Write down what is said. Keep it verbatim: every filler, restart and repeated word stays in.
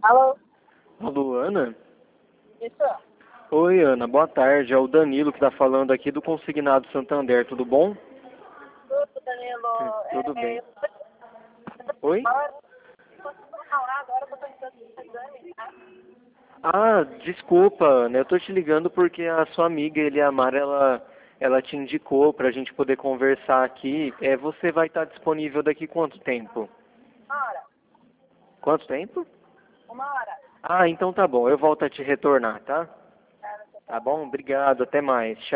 Alô? Alô, Ana? Isso? Oi, Ana, boa tarde. É o Danilo que está falando aqui do Consignado Santander, tudo bom? Tudo, Danilo. Hum, Tudo É, bem. eu tô Oi? agora, eu consigo falar agora que eu tô entrando no exame, tá? Ah, desculpa, Ana, eu tô te ligando porque a sua amiga Eliamar, ela, ela te indicou para a gente poder conversar aqui. É, você vai estar disponível daqui quanto tempo? Uma hora. Quanto tempo? Uma hora. Ah, então tá bom, eu volto a te retornar, tá? Tá, não sei Tá bom? Obrigado, até mais. Tchau.